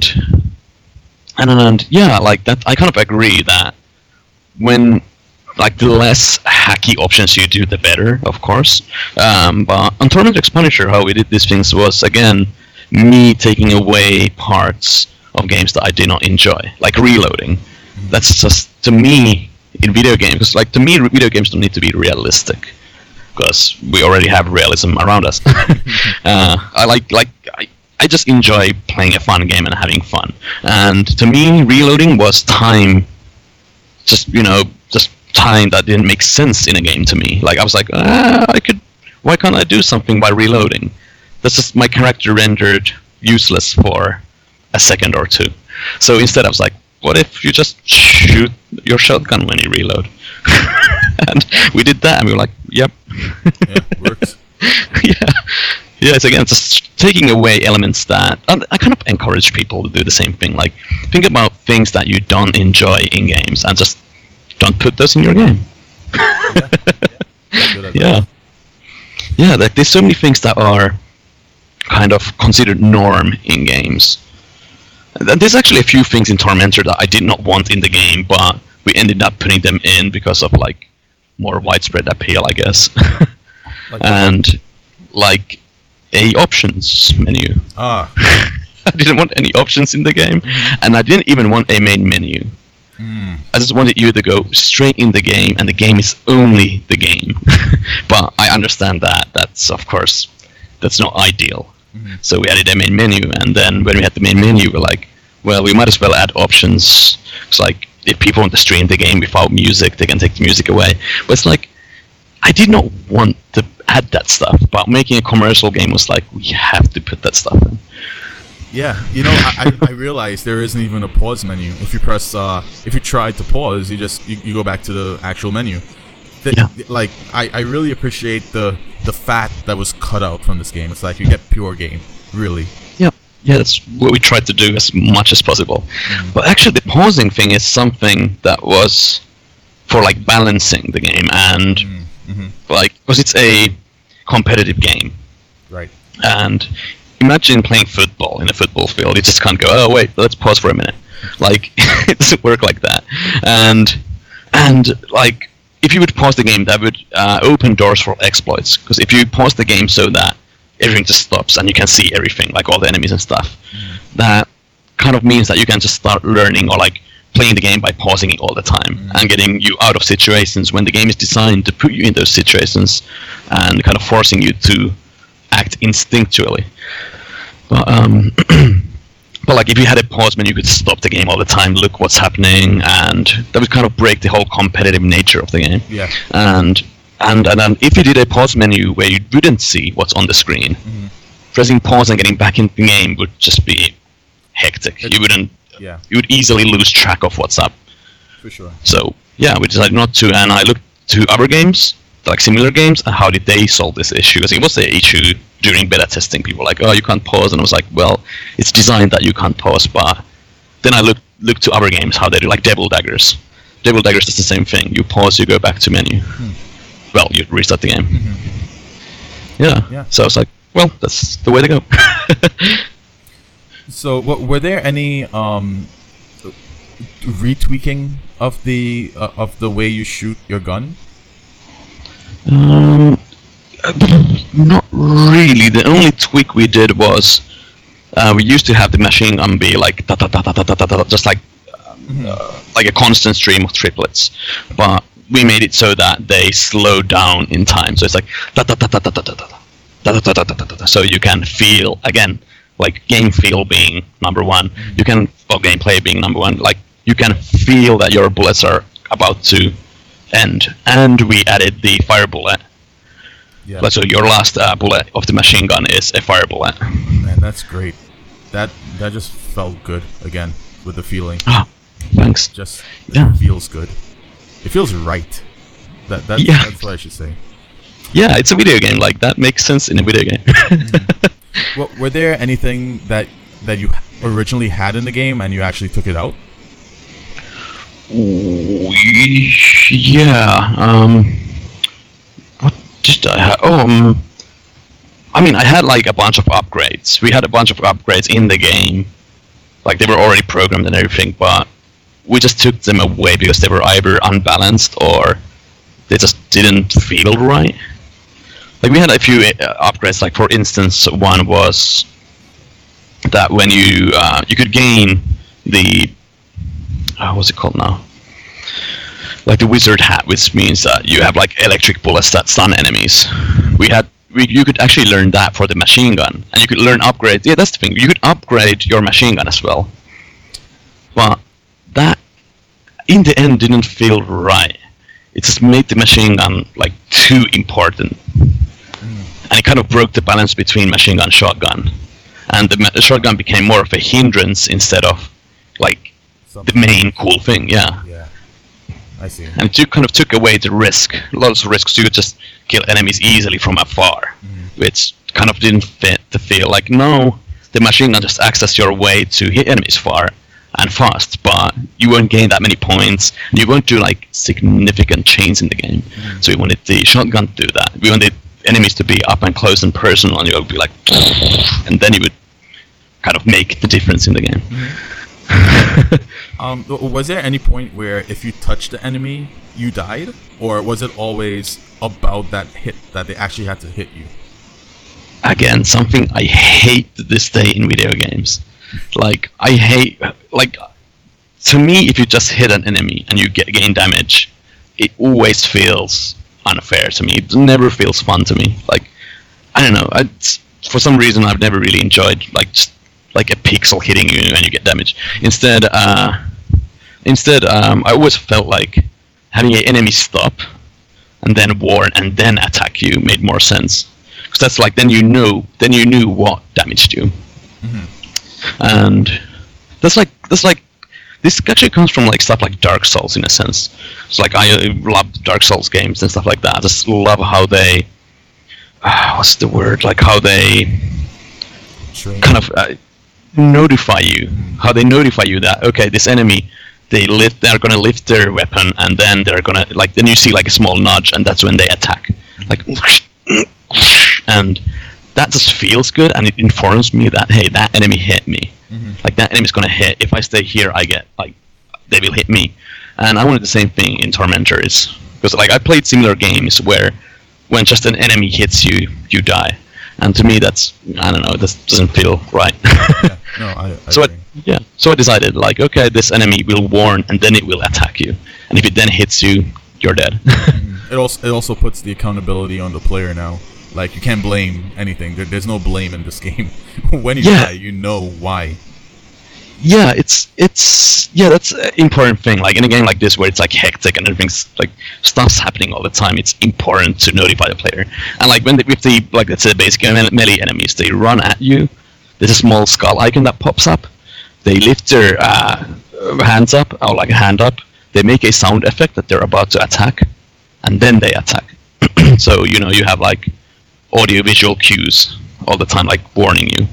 yeah, like that, I kind of agree that when, like, the less hacky options you do, the better, of course. But on Tormentor X Punisher, how we did these things was, again, me taking away parts of games that I did not enjoy, like reloading. That's just, to me, in video games, because, like, to me, video games don't need to be realistic, because we already have realism around us. I just enjoy playing a fun game and having fun. And to me, reloading was time, just time that didn't make sense in a game to me. Like, I was like, why can't I do something by reloading? That's just my character rendered useless for a second or two. So instead I was like, what if you just shoot your shotgun when you reload? And we did that, and we were like, yep. Yeah, works. Yeah, it's again just taking away elements that I kind of encourage people to do the same thing. Like, think about things that you don't enjoy in games and just don't put those in your game. Yeah, like, there's so many things that are kind of considered norm in games. And there's actually a few things in Tormentor that I did not want in the game, but we ended up putting them in because of, like, more widespread appeal, I guess. And like a options menu. I didn't want any options in the game, and I didn't even want a main menu. I just wanted you to go straight in the game, and the game is only the game. But I understand that that's, of course, that's not ideal. So we added a main menu, and then when we had the main menu, we're like, well, we might as well add options. It's like, if people want to stream the game without music, they can take the music away. But it's like, I did not want to add that stuff, but making a commercial game was like, we have to put that stuff in. Yeah, I realized there isn't even a pause menu. If you press, if you try to pause, you go back to the actual menu. Like, I really appreciate the fat that was cut out from this game. It's like, you get pure game, really. Yeah, that's what we tried to do as much as possible. But actually, the pausing thing is something that was for, like, balancing the game, and like, because it's a competitive game, right? And imagine playing football in a football field. You just can't go, oh wait, let's pause for a minute. Like, it doesn't work like that. And like, if you would pause the game, that would open doors for exploits. Because if you pause the game so that everything just stops and you can see everything, like all the enemies and stuff, that kind of means that you can just start learning or, like, playing the game by pausing it all the time and getting you out of situations when the game is designed to put you in those situations and kind of forcing you to act instinctually. But like, if you had a pause menu, you could stop the game all the time, look what's happening, and that would kind of break the whole competitive nature of the game. Yeah. And if you did a pause menu where you wouldn't see what's on the screen, pressing pause and getting back into the game would just be hectic. Yeah, You would easily lose track of what's up. for sure. So yeah, we decided not to, and I looked to other games, like similar games, and how did they solve this issue? Because it was the issue during beta testing. People were like, oh, you can't pause, and I was like, well, it's designed that you can't pause. But then I looked to other games, how they do, like Devil Daggers. Devil Daggers does the same thing. You pause, you go back to menu. Well, you restart the game. Yeah. So I was like, well, that's the way to go. So, were there any retweaking of the way you shoot your gun? Not really. The only tweak we did was we used to have the machine gun be like just like a constant stream of triplets, but we made it so that they slow down in time. So it's like so you can feel again, like game feel being number one. You can gameplay being number one. Like you can feel that your bullets are about to end, and we added the fire bullet. Yeah. So your last bullet of the machine gun is a fire bullet. Man, that's great. That just felt good again with the feeling. Ah, thanks. Just Yeah. it feels good. It feels right. That's Yeah. that's what I should say. Yeah, it's a video game. Like that makes sense in a video game. Well, were there anything that you originally had in the game and you actually took it out? Ooh, yeah. What did I have? I mean, I had like a bunch of upgrades. We had a bunch of upgrades in the game. Like they were already programmed and everything, but we just took them away because they were either unbalanced or they just didn't feel right. Like we had a few upgrades. Like for instance, one was that when you could gain the what's it called now? Like the wizard hat, which means that you have like electric bullets that stun enemies. You could actually learn that for the machine gun, and you could learn upgrades. Yeah, that's the thing. You could upgrade your machine gun as well, but that in the end didn't feel right. It just made the machine gun like too important, and it kind of broke the balance between machine gun and shotgun, and the shotgun became more of a hindrance instead of like the main cool thing. Yeah. I see. And it kind of took away the risk. Lots of risks. You could just kill enemies easily from afar, which kind of didn't fit the feel. Like, no, the machine gun just acts as your way to hit enemies far and fast, but you won't gain that many points. You won't do like significant chains in the game. So we wanted the shotgun to do that. We wanted enemies to be up and close and personal, and you would be like, and then you would kind of make the difference in the game. Was there any point where if you touched the enemy, you died? Or was it always about that hit that they actually had to hit you? Again, something I hate to this day in video games. Like, I hate... Like, to me, if you just hit an enemy and you gain damage, it always feels unfair to me. It never feels fun to me. Like, I don't know. For some reason, I've never really enjoyed, like, just like a pixel hitting you and you get damage. Instead, I always felt like having an enemy stop and then warn and then attack you made more sense, because that's like then you knew what damaged you, and that's like this actually comes from like stuff like Dark Souls in a sense. It's like I love Dark Souls games and stuff like that. I just love how they what's the word, like how they kind of notify you, how they notify you that okay, this enemy, they're gonna lift their weapon and then they're gonna like, then you see like a small nudge and that's when they attack, like, and that just feels good and it informs me that hey, that enemy hit me, like that enemy's gonna hit. If I stay here, I get like they will hit me, and I wanted the same thing in Tormentors, because like I played similar games where when just an enemy hits you, you die. And to me, that's, I don't know, this doesn't feel right. Yeah, no, I so agree. So I decided, like, okay, this enemy will warn, and then it will attack you. And if it then hits you, you're dead. It also puts the accountability on the player now. Like, you can't blame anything. There's no blame in this game. When you die, you know why. Yeah, that's an important thing. Like in a game like this where it's like hectic and everything's like stuff's happening all the time, it's important to notify the player. And like with the like let's say basic melee enemies, they run at you. There's a small skull icon that pops up, they lift their hands up, or like a hand up. They make a sound effect that they're about to attack, and then they attack. So you have like audio visual cues all the time, like warning you.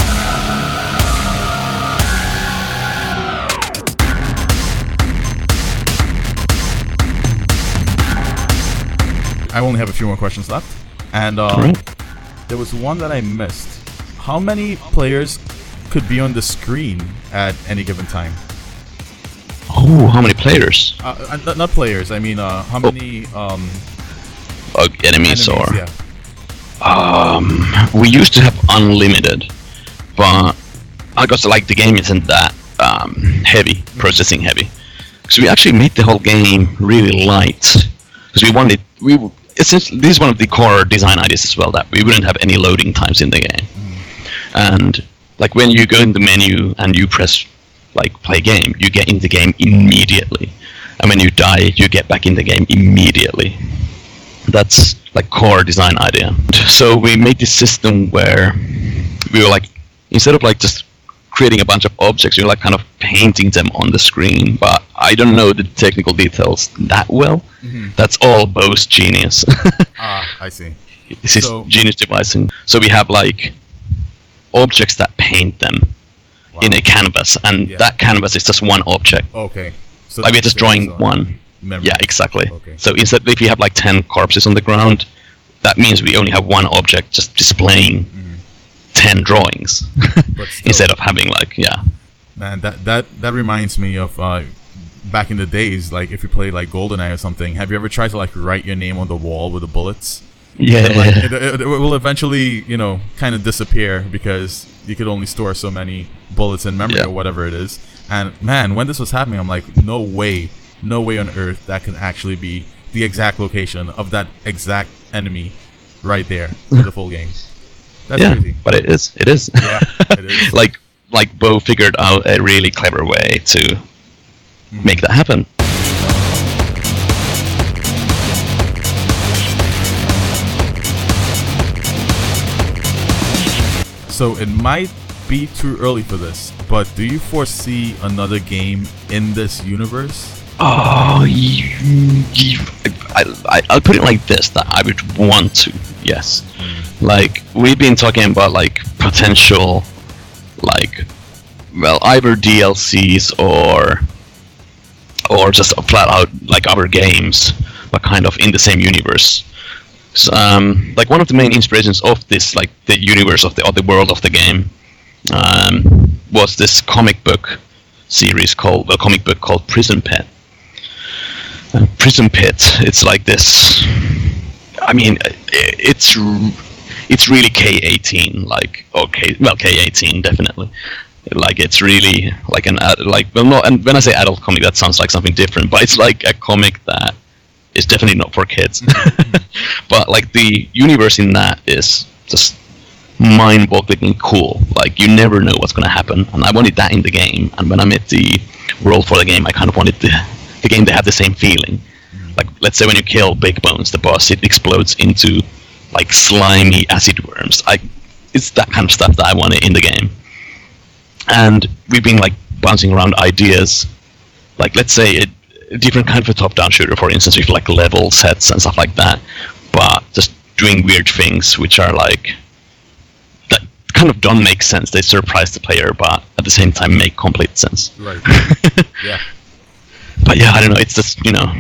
I only have a few more questions left, and there was one that I missed. How many players could be on the screen at any given time? Oh, how many players? Not players. I mean, how many enemies or? Yeah. We used to have unlimited, but I guess like the game isn't that heavy, processing heavy. So we actually made the whole game really light because this is one of the core design ideas as well, that we wouldn't have any loading times in the game. And like when you go in the menu and you press like play game, you get in the game immediately, and when you die you get back in the game immediately. That's like core design idea. So we made this system where we were like, instead of like just creating a bunch of objects, you're like kind of painting them on the screen, but I don't know the technical details that well. That's all Bo's genius. I see. This is genius devising. So we have like objects that paint them in a canvas, and that canvas is just one object. Okay. So like we're just drawing one. Memory. Yeah, exactly. Okay. So instead, if you have like 10 corpses on the ground, that means we only have one object just displaying 10 drawings instead of having like Man, that reminds me of back in the days, like if you play like GoldenEye or something. Have you ever tried to like write your name on the wall with the bullets? Yeah. Like, it will eventually, kind of disappear because you could only store so many bullets in memory or whatever it is. And man, when this was happening, I'm like, no way on earth that can actually be the exact location of that exact enemy right there for the full game. That's crazy. But it is. Yeah, it is. like Bo figured out a really clever way to make that happen. So it might be too early for this, but do you foresee another game in this universe? Oh, I'll put it like this, that I would want to, yes. Like, we've been talking about, like, potential, like, well, either DLCs or just flat out, like, other games, but kind of in the same universe. So, like, one of the main inspirations of this, like, the universe of the world of the game, was this comic book series called Prison Pit. Prison Pit, it's like this, I mean, it's really K-18, like, okay, well, K-18 definitely, like it's really like and when I say adult comic, that sounds like something different, but it's like a comic that is definitely not for kids. But like the universe in that is just mind-boggling cool. Like you never know what's going to happen, and I wanted that in the game. And when I made the world for the game, I kind of wanted the game to have the same feeling. Like let's say when you kill Big Bones, the boss, it explodes into like slimy acid worms. It's that kind of stuff that I wanted in the game. And we've been like bouncing around ideas, like let's say a different kind of a top-down shooter, for instance, with like level sets and stuff like that, but just doing weird things which are like that kind of don't make sense. They surprise the player, but at the same time make complete sense. Right. Yeah. But yeah, I don't know. It's just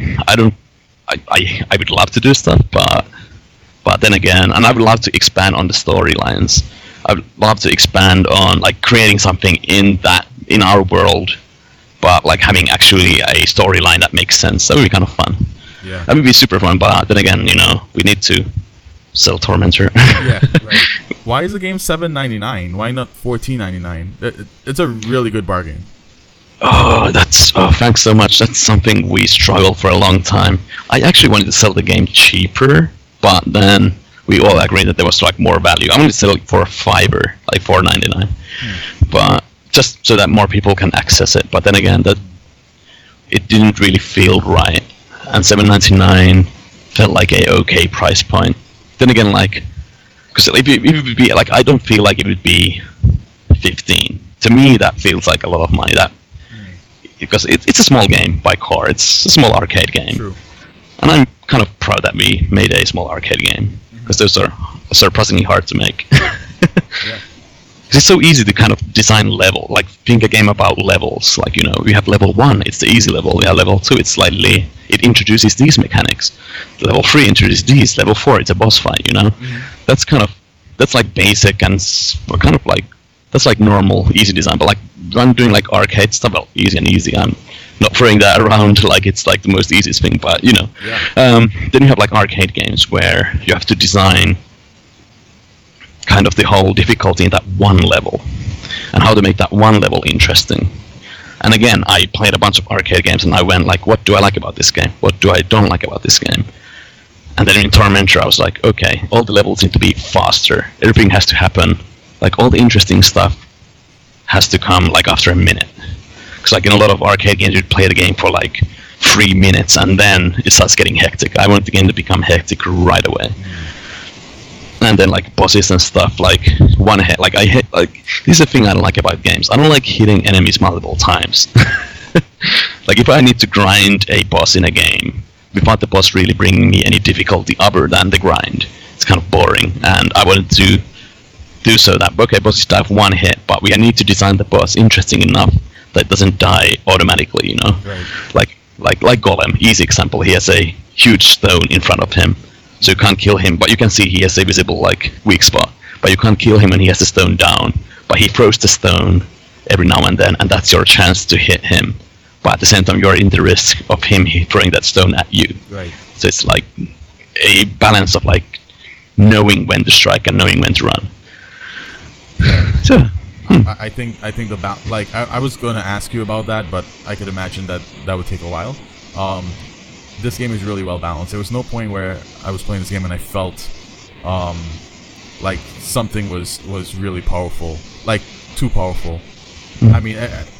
I would love to do stuff, but then again, and I would love to expand on the storylines. I would love to expand on like creating something in our world, but like having actually a storyline that makes sense. That would be kind of fun. Yeah. That would be super fun, but then again, we need to sell Tormentor. Yeah, right. Why is the game $7.99? Why not $14.99? It's a really good bargain. Oh, thanks so much. That's something we struggled for a long time. I actually wanted to sell the game cheaper, but then we all agreed that there was like more value. I wanted to sell it for $5, like $4.99, but just so that more people can access it. But then again, that it didn't really feel right, and $7.99 felt like a okay price point. Then again, like, because if it would be like, I don't feel like it would be $15 to me that feels like a lot of money. That because it's a small game by core. It's a small arcade game. True. And I'm kind of proud that we made a small arcade game, because those are surprisingly hard to make. Yeah. It's so easy to kind of design level, like think a game about levels. Like, you know, we have level 1, it's the easy level. We have level 2, it introduces these mechanics. Level 3 introduces these. Level 4, it's a boss fight, you know? That's like basic and kind of like, that's like normal, easy design. But like, I'm doing like arcade stuff, well, easy and easy. I'm not throwing that around like it's like the most easiest thing, but you know. Yeah. Then you have like arcade games where you have to design kind of the whole difficulty in that one level, and how to make that one level interesting. And again, I played a bunch of arcade games, and I went like, what do I like about this game? What do I don't like about this game? And then in Tormentor, I was like, okay, all the levels need to be faster. Everything has to happen. Like, all the interesting stuff has to come like after a minute. Because like in a lot of arcade games, you'd play the game for like 3 minutes, and then it starts getting hectic. I want the game to become hectic right away. And then like bosses and stuff, like one hit, like I hit, like this is the thing I don't like about games. I don't like hitting enemies multiple times. Like if I need to grind a boss in a game without the boss really bringing me any difficulty other than the grind, it's kind of boring. And I wanted to do so that, okay, bosses die for one hit, but we need to design the boss interesting enough that it doesn't die automatically, you know? Right. Like Golem, easy example. He has a huge stone in front of him. So you can't kill him, but you can see he has a visible like weak spot. But you can't kill him when he has the stone down. But he throws the stone every now and then, and that's your chance to hit him. But at the same time, you're in the risk of him throwing that stone at you. Right. So it's like a balance of like knowing when to strike and knowing when to run. So I think the like I was going to ask you about that, but I could imagine that would take a while. This game is really well balanced. There was no point where I was playing this game and I felt like something was really powerful, like too powerful. I mean,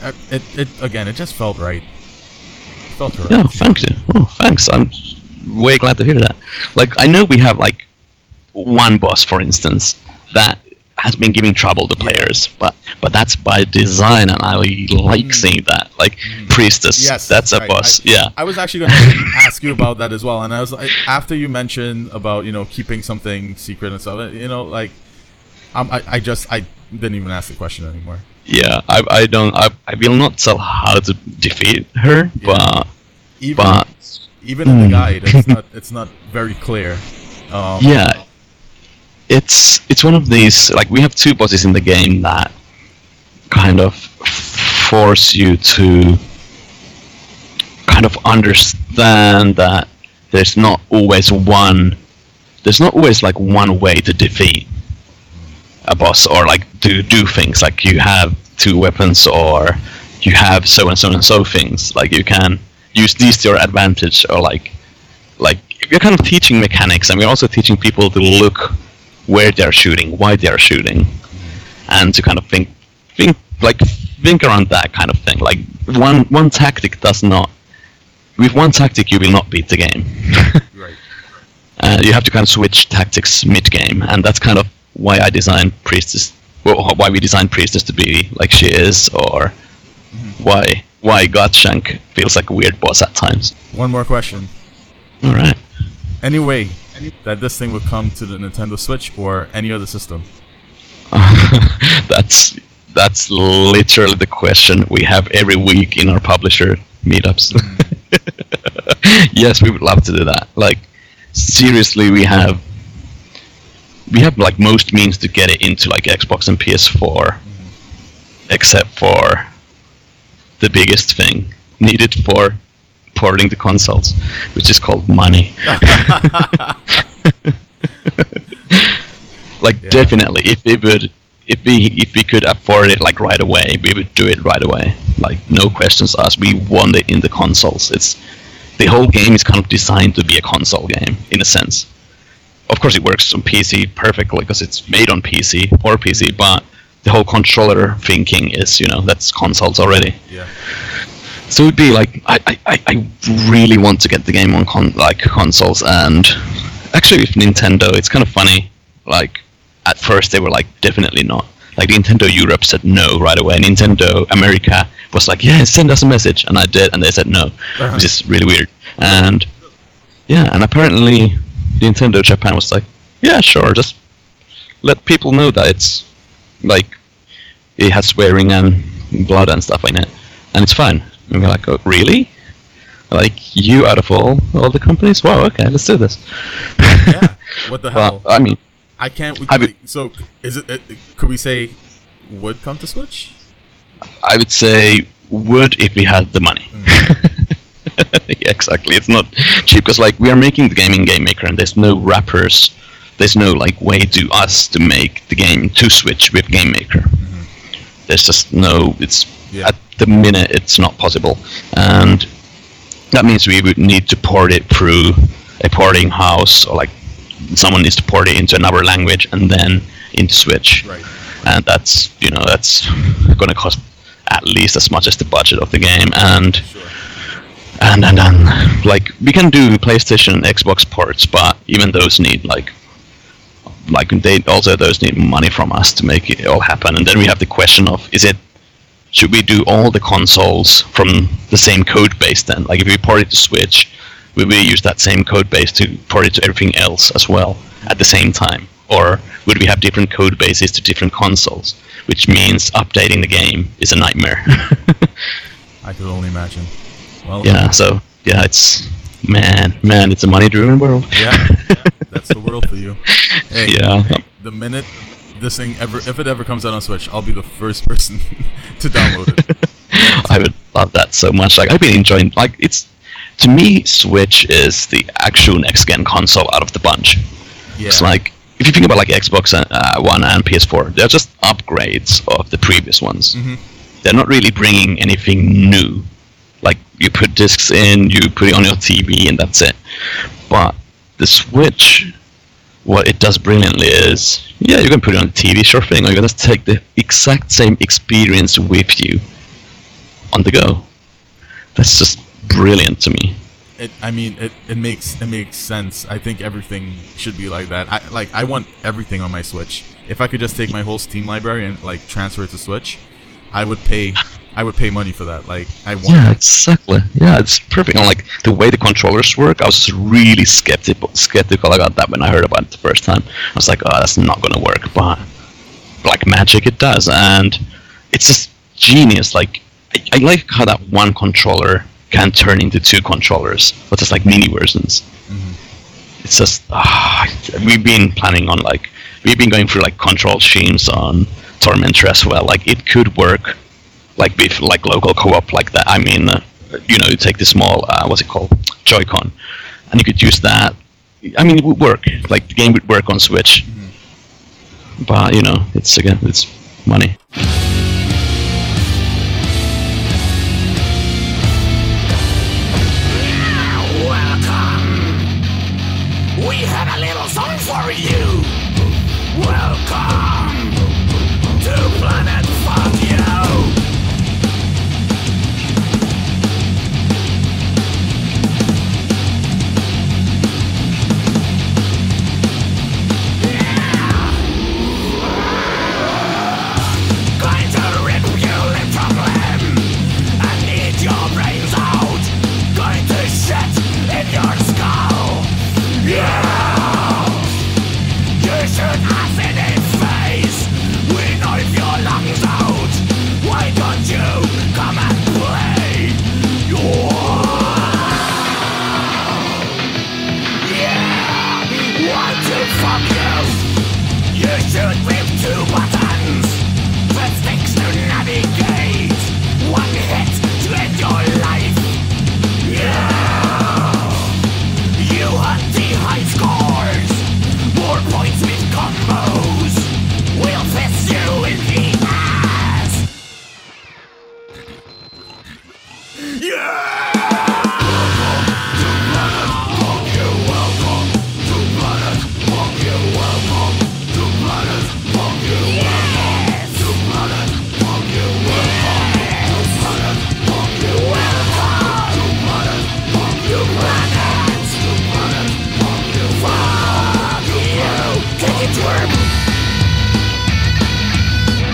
it just felt right. It felt correct. Yeah, thank you. Oh, thanks. I'm way glad to hear that. Like, I know we have like one boss, for instance, that has been giving trouble to players, but that's by design, and I like seeing that. Like Priestess, yes, that's a right. boss. Yeah. I was actually going to ask you about that as well, and I was like, after you mentioned about keeping something secret and stuff, like I didn't even ask the question anymore. Yeah, I will not tell how to defeat her, Yeah. but even in the guide, it's not very clear. Yeah. It's one of these, like, we have two bosses in the game that kind of force you to kind of understand that there's not always like one way to defeat a boss, or like to do things. Like, you have two weapons, or you have so and so and so things. Like, you can use these to your advantage, or like we're kind of teaching mechanics, and we're also teaching people to look where they're shooting, why they're shooting, and to kind of think around that kind of thing. Like, one tactic does not. With one tactic, you will not beat the game. Right. You have to kind of switch tactics mid-game, and that's kind of why I designed Priestess. Well, why we designed Priestess to be like she is, or why Godshank feels like a weird boss at times. One more question. All right. Any way that this thing would come to the Nintendo Switch or any other system? That's literally the question we have every week in our publisher meetups. Yes, we would love to do that. Like, seriously, we have like most means to get it into like Xbox and PS4, except for the biggest thing needed for porting the consoles, which is called money. Like, yeah. Definitely, if we could afford it like right away, we would do it right away. Like, no questions asked. We want it in the consoles. The whole game is kind of designed to be a console game in a sense. Of course, it works on PC perfectly because it's made on PC or PC, but the whole controller thinking is, that's consoles already. Yeah. So it'd be like, I really want to get the game on consoles, and actually with Nintendo, it's kind of funny. Like, at first they were like, definitely not. Like Nintendo Europe said no right away. Nintendo America was like, yeah, send us a message, and I did, and they said no, which is really weird. And yeah, and apparently Nintendo Japan was like, yeah, sure, just let people know that it's like it has swearing and blood and stuff in it, and it's fine. And we're like, oh, really? Like, you out of all the companies? Wow, okay, let's do this. Yeah. What the hell? Well, I mean, I can't. I mean, so, is it? Could we say would come to Switch? I would say would if we had the money. Yeah, exactly. It's not cheap because like we are making the game in Game Maker, and there's no wrappers. There's no like way to us to make the game to Switch with Game Maker. There's just no. It's at the minute it's not possible, and that means we would need to port it through a porting house, or like someone needs to port it into another language and then into Switch. Right. And that's going to cost at least as much as the budget of the game. And and like we can do PlayStation and Xbox ports, but even those need like those need money from us to make it all happen. And then we have the question of should we do all the consoles from the same code base then? Like if we port it to Switch, will we use that same code base to port it to everything else as well at the same time? Or would we have different code bases to different consoles? Which means updating the game is a nightmare. I could only imagine. Well, yeah, so yeah, it's it's a money-driven world. Yeah, that's the world for you. Hey, yeah. The minute this thing if it ever comes out on Switch, I'll be the first person to download it. I would love that so much. Like I've been enjoying. Like to me, Switch is the actual next-gen console out of the bunch. Yeah. It's like if you think about like Xbox One and PS4, they're just upgrades of the previous ones. Mm-hmm. They're not really bringing anything new. Like you put discs in, you put it on your TV, and that's it. But the Switch, what it does brilliantly is, yeah, you can put it on the TV, sure thing, or you can just take the exact same experience with you on the go. That's just brilliant to me. It makes sense. I think everything should be like that. I want everything on my Switch. If I could just take my whole Steam library and like transfer it to Switch, I would pay money for that. Like I want. Yeah, exactly. Yeah, it's perfect. And like the way the controllers work, I was really skeptical about that when I heard about it the first time. I was like, oh, that's not gonna work. But like magic, it does, and it's just genius. Like I like how that one controller can turn into two controllers, but just like mini versions. Mm-hmm. It's just we've been going through like control schemes on Tormentor as well. Like it could work like with like local co-op like that. I mean, you take the small what's it called, Joy-Con, and you could use that. I mean, it would work. Like the game would work on Switch, but it's money. We have a little song for you. Welcome to Planet Fuck You. Going to rip your lip from limb and eat your brains out. Going to shit in your skull. Yeah! You should acid in face. We knife your lungs out. Why don't you come and play? Yeah! Want to fuck you? You should rip 2 buttons. Press sticks to navigate. One hit to end your life. Yeah! You hunt the high scores. More points with combos. We'll fist you in the ass. Yeah! Welcome to Planet Fuck You. Welcome to Planet Fuck You. Welcome to Planet Fuck You. Welcome to Planet Fuck You. Welcome to Planet Fuck You. Welcome to Planet Fuck You. Planet to Planet Fuck You. Fuck you. Take it to her.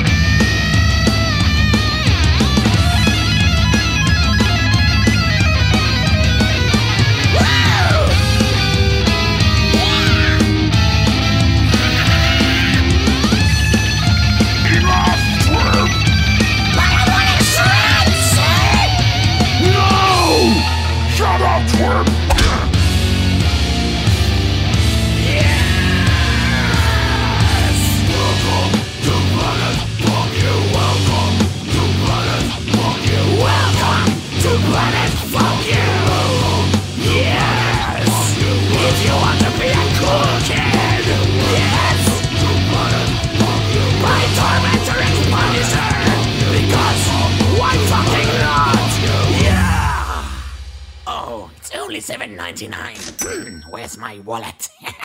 $7.99. Where's my wallet?